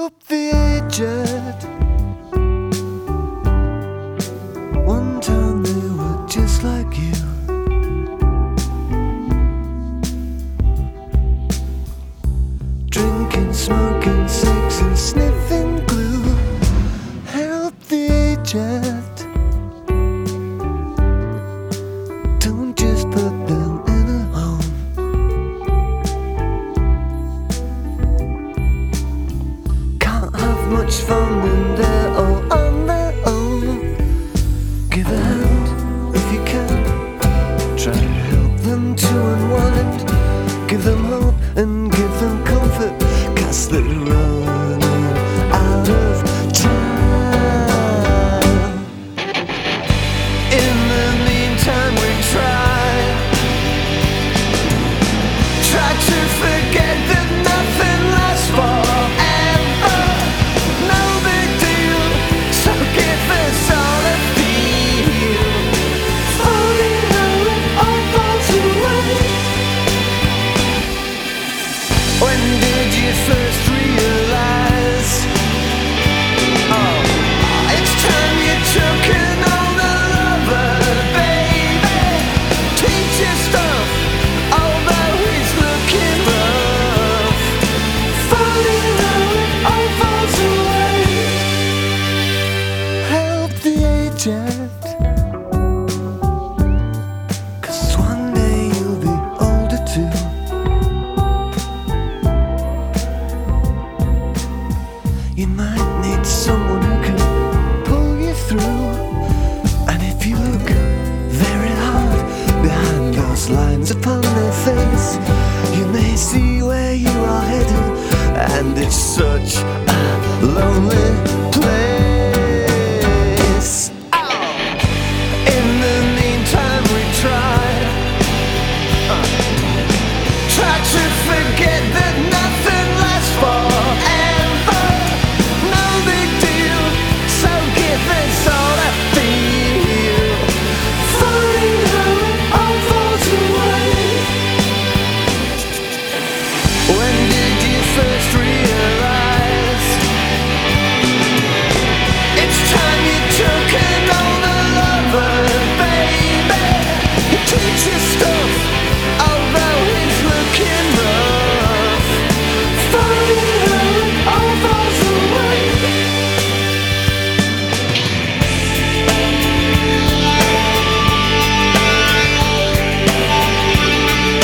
Help the aged. One time they were just like you. Drinking, smoking, sex and sniffing glue. Help the aged. Don't just put them in a home. Can't have much fun when they're all on their own. Give a hand if you can. Try and help them to unwind. Give them hope and give them comfort, 'cause they're running out of time. In the meantime we try to forget that nothing lasts forever. No big deal, so give us all a feel. Falling how it all falls away. When did you first realize? Oh, it's time you took an older lover, baby. Teach your stuff, although he's looking rough. Falling how it all falls away. Help the aged, 'cause one day you'll be older too. You might need someone who can pull you through. And if you look very hard behind those lines upon their face, you may see where you are headed. And it's such a lonely place. In the meantime we try to forget that nothing lasts forever. No big deal, so give us all a feel. Falling how it all falls away. When did you first realize? It's time you took an older lover, baby. You teach your stuff, although he's looking rough. Falling how it all falls away.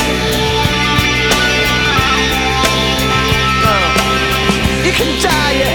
You can dye your